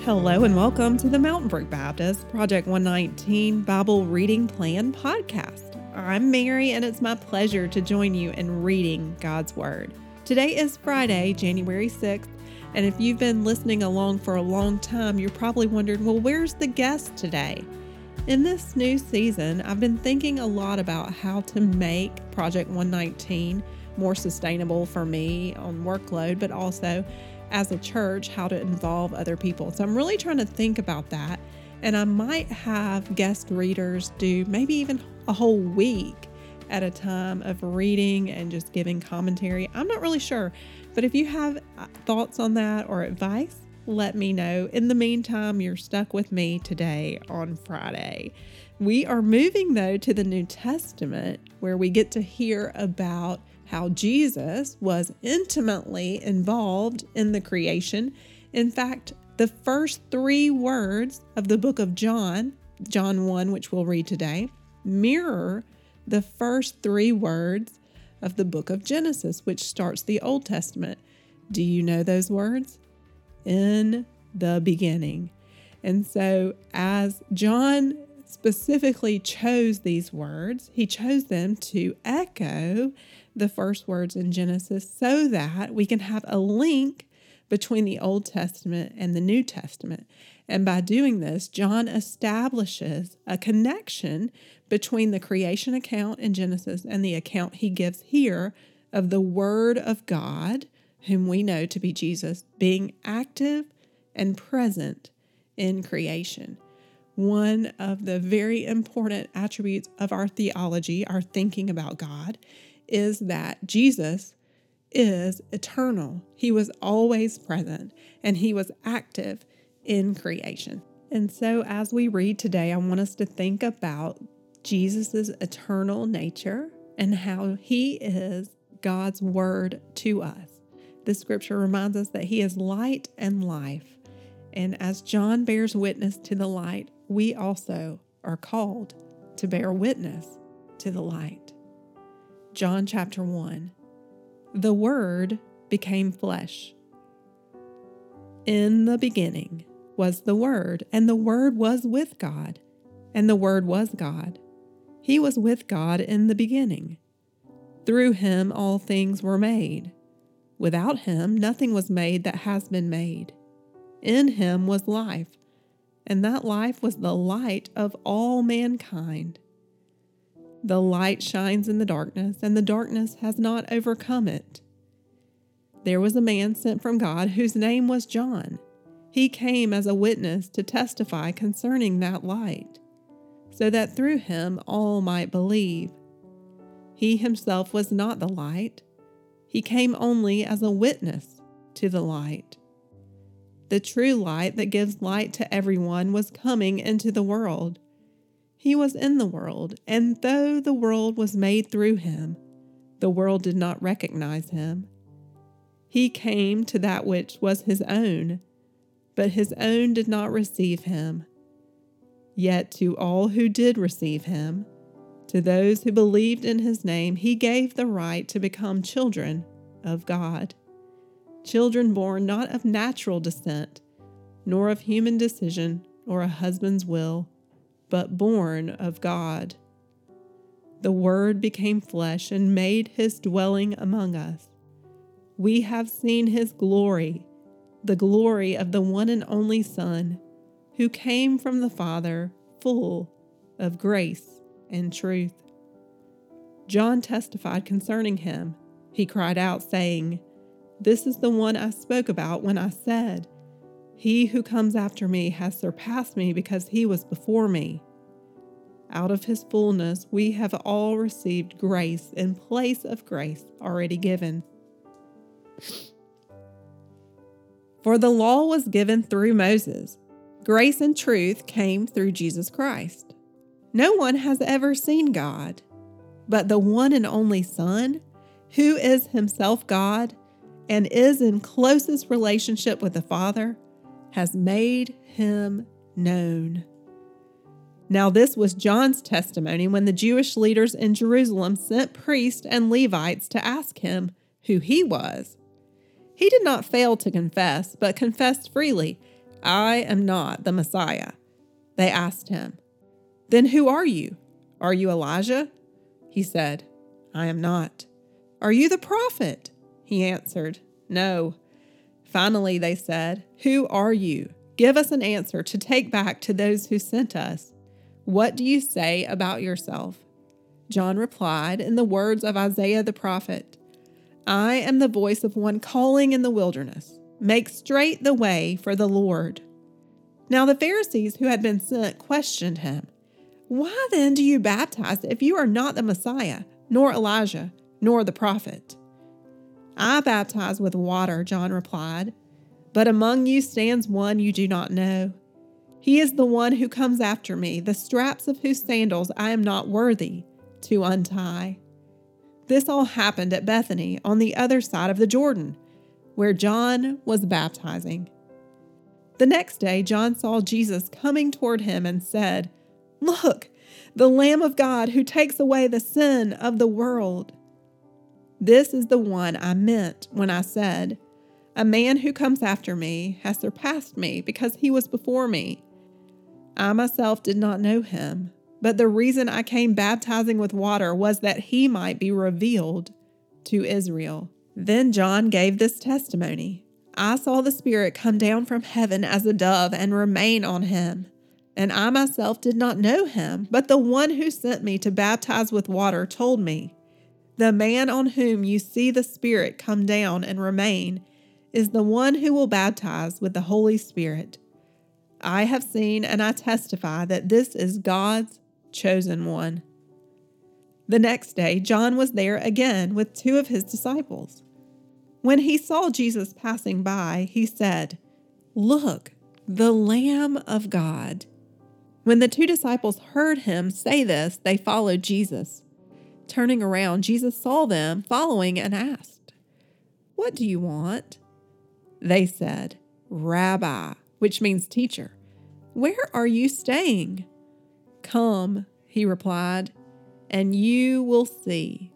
Hello and welcome to the Mountain Brook Baptist Project 119 Bible Reading Plan podcast. I'm Mary and it's my pleasure to join you in reading God's Word. Today is Friday, January 6th, and if you've been listening along for a long time, you're probably wondering, well, where's the guest today? In this new season, I've been thinking a lot about how to make Project 119 more sustainable for me on workload, but also as a church, how to involve other people. So I'm really trying to think about that. And I might have guest readers do maybe even a whole week at a time of reading and just giving commentary. I'm not really sure, but if you have thoughts on that or advice, let me know. In the meantime, you're stuck with me today on Friday. We are moving though to the New Testament, where we get to hear about how Jesus was intimately involved in the creation. In fact, the first 3 words of the book of John 1, which we'll read today, mirror the first 3 words of the book of Genesis, which starts the Old Testament. Do you know those words? In the beginning. And so as John specifically chose these words, he chose them to echo the first words in Genesis so that we can have a link between the Old Testament and the New Testament. And by doing this, John establishes a connection between the creation account in Genesis and the account he gives here of the Word of God, whom we know to be Jesus, being active and present in creation. One of the very important attributes of our theology, our thinking about God, is that Jesus is eternal. He was always present and he was active in creation. And so as we read today, I want us to think about Jesus's eternal nature and how he is God's word to us. The scripture reminds us that he is light and life. And as John bears witness to the light, we also are called to bear witness to the light. John chapter 1. The Word became flesh. In the beginning was the Word, and the Word was with God, and the Word was God. He was with God in the beginning. Through him all things were made. Without him nothing was made that has been made. In him was life, and that life was the light of all mankind. The light shines in the darkness, and the darkness has not overcome it. There was a man sent from God whose name was John. He came as a witness to testify concerning that light, so that through him all might believe. He himself was not the light. He came only as a witness to the light. The true light that gives light to everyone was coming into the world. He was in the world, and though the world was made through him, the world did not recognize him. He came to that which was his own, but his own did not receive him. Yet to all who did receive him, to those who believed in his name, he gave the right to become children of God. Children born not of natural descent, nor of human decision or a husband's will, but born of God. The Word became flesh and made his dwelling among us. We have seen his glory, the glory of the one and only Son, who came from the Father, full of grace and truth. John testified concerning him. He cried out, saying, "This is the one I spoke about when I said, 'He who comes after me has surpassed me because he was before me.' Out of his fullness we have all received grace in place of grace already given. For the law was given through Moses. Grace and truth came through Jesus Christ. No one has ever seen God, but the one and only Son, who is himself God and is in closest relationship with the Father, has made him known." Now this was John's testimony when the Jewish leaders in Jerusalem sent priests and Levites to ask him who he was. He did not fail to confess, but confessed freely, I am not the Messiah. They asked him, Then who are you? Are you Elijah? He said, I am not. Are you the prophet? He answered, No. Finally, they said, Who are you? Give us an answer to take back to those who sent us. What do you say about yourself? John replied in the words of Isaiah the prophet, I am the voice of one calling in the wilderness. Make straight the way for the Lord. Now the Pharisees who had been sent questioned him, Why then do you baptize if you are not the Messiah, nor Elijah, nor the prophet? I baptize with water, John replied, but among you stands one you do not know. He is the one who comes after me, the straps of whose sandals I am not worthy to untie. This all happened at Bethany on the other side of the Jordan, where John was baptizing. The next day, John saw Jesus coming toward him and said, Look, the Lamb of God who takes away the sin of the world. This is the one I meant when I said, A man who comes after me has surpassed me because he was before me. I myself did not know him, but the reason I came baptizing with water was that he might be revealed to Israel. Then John gave this testimony. I saw the Spirit come down from heaven as a dove and remain on him. And I myself did not know him, but the one who sent me to baptize with water told me, The man on whom you see the Spirit come down and remain is the one who will baptize with the Holy Spirit. I have seen and I testify that this is God's chosen one. The next day, John was there again with 2 of his disciples. When he saw Jesus passing by, he said, Look, the Lamb of God. When the 2 disciples heard him say this, they followed Jesus. Turning around, Jesus saw them following and asked, What do you want? They said, Rabbi, which means teacher, where are you staying? Come, he replied, and you will see.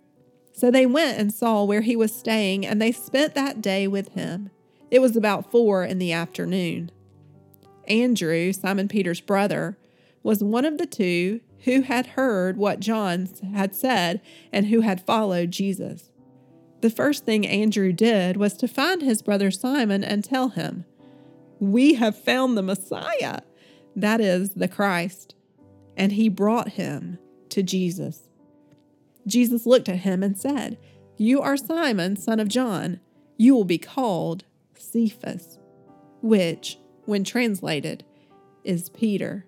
So they went and saw where he was staying, and they spent that day with him. It was about 4 p.m. Andrew, Simon Peter's brother, was one of the 2 who had heard what John had said and who had followed Jesus. The first thing Andrew did was to find his brother Simon and tell him, We have found the Messiah, that is, the Christ. And he brought him to Jesus. Jesus looked at him and said, You are Simon, son of John. You will be called Cephas, which, when translated, is Peter.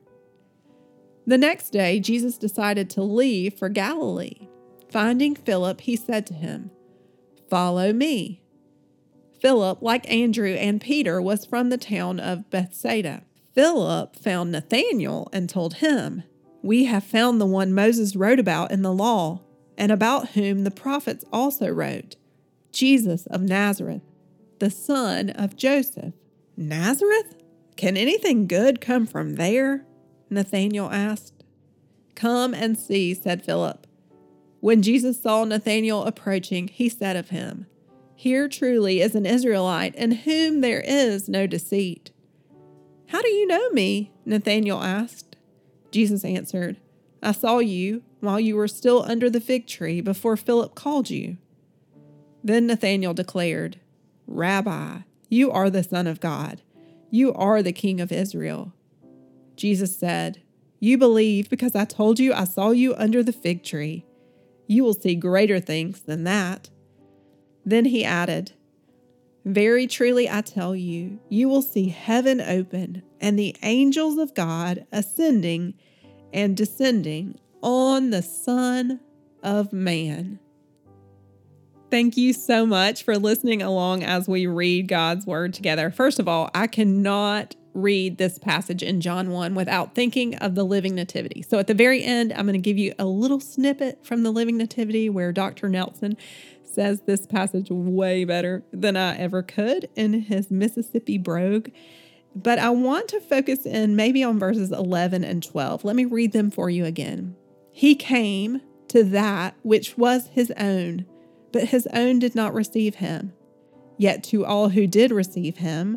The next day, Jesus decided to leave for Galilee. Finding Philip, he said to him, Follow me. Philip, like Andrew and Peter, was from the town of Bethsaida. Philip found Nathanael and told him, We have found the one Moses wrote about in the law, and about whom the prophets also wrote, Jesus of Nazareth, the son of Joseph. Nazareth? Can anything good come from there? Nathanael asked. Come and see, said Philip. When Jesus saw Nathanael approaching, he said of him, Here truly is an Israelite in whom there is no deceit. How do you know me? Nathanael asked. Jesus answered, I saw you while you were still under the fig tree before Philip called you. Then Nathanael declared, Rabbi, you are the Son of God. You are the King of Israel. Jesus said, You believe because I told you I saw you under the fig tree. You will see greater things than that. Then he added, Very truly I tell you, you will see heaven open and the angels of God ascending and descending on the Son of Man. Thank you so much for listening along as we read God's Word together. First of all, I cannot read this passage in John 1 without thinking of the Living Nativity. So at the very end, I'm going to give you a little snippet from the Living Nativity where Dr. Nelson says this passage way better than I ever could in his Mississippi brogue. But I want to focus in maybe on verses 11 and 12. Let me read them for you again. He came to that which was his own, but his own did not receive him. Yet to all who did receive him,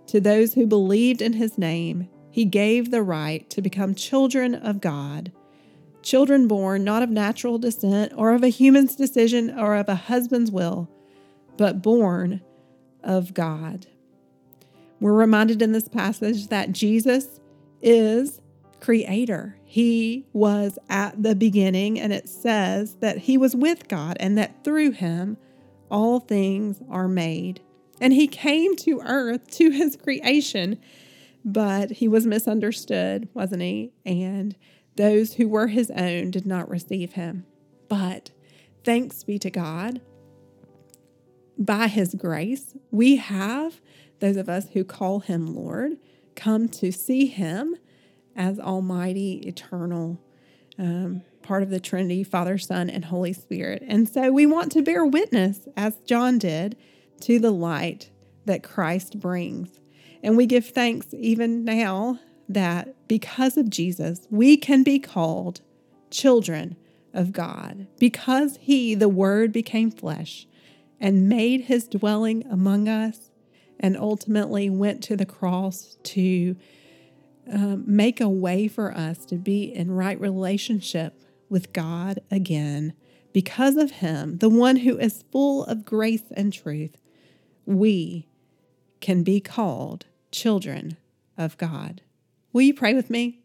To those who believed in his name, he gave the right to become children of God. Children born not of natural descent or of a human's decision or of a husband's will, but born of God. We're reminded in this passage that Jesus is creator. He was at the beginning, and it says that he was with God and that through him all things are made. And he came to earth, to his creation, but he was misunderstood, wasn't he? And those who were his own did not receive him. But thanks be to God, by his grace, we have, those of us who call him Lord, come to see him as Almighty, eternal, part of the Trinity, Father, Son, and Holy Spirit. And so we want to bear witness, as John did, to the light that Christ brings. And we give thanks even now that because of Jesus, we can be called children of God. Because he, the Word, became flesh and made his dwelling among us and ultimately went to the cross to make a way for us to be in right relationship with God again. Because of him, the one who is full of grace and truth, we can be called children of God. Will you pray with me?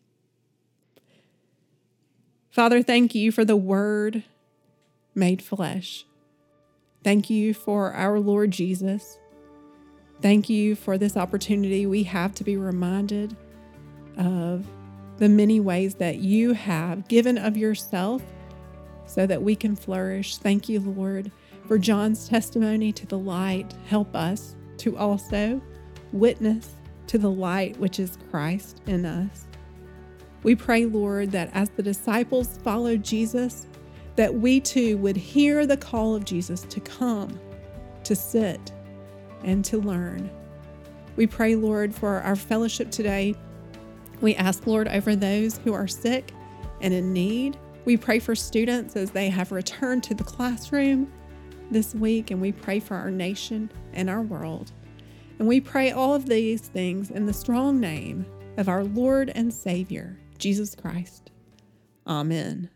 Father, thank you for the Word made flesh. Thank you for our Lord Jesus. Thank you for this opportunity we have to be reminded of the many ways that you have given of yourself so that we can flourish. Thank you, Lord, for John's testimony to the light. Help us to also witness to the light which is Christ in us. We pray, Lord, that as the disciples followed Jesus, that we too would hear the call of Jesus to come, to sit, and to learn. We pray, Lord, for our fellowship today. We ask, Lord, over those who are sick and in need. We pray for students as they have returned to the classroom this week, and we pray for our nation and our world. And we pray all of these things in the strong name of our Lord and Savior, Jesus Christ. Amen.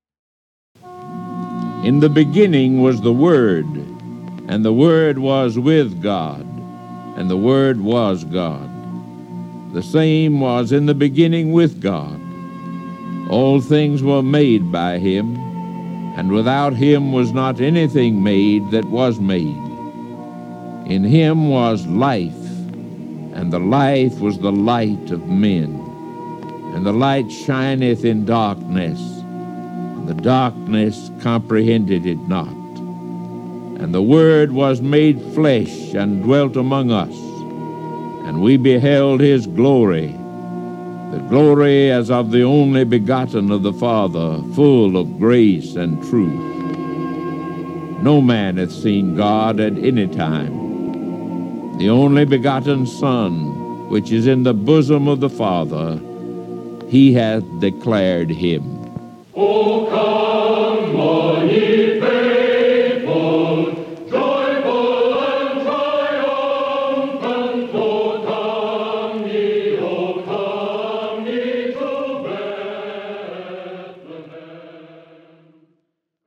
In the beginning was the Word, and the Word was with God, and the Word was God. The same was in the beginning with God. All things were made by him, and without him was not anything made that was made. In him was life, and the life was the light of men. And the light shineth in darkness, and the darkness comprehended it not. And the Word was made flesh and dwelt among us, and we beheld his glory, the glory as of the only begotten of the Father, full of grace and truth. No man hath seen God at any time. The only begotten Son, which is in the bosom of the Father, he hath declared him. O come, Lord.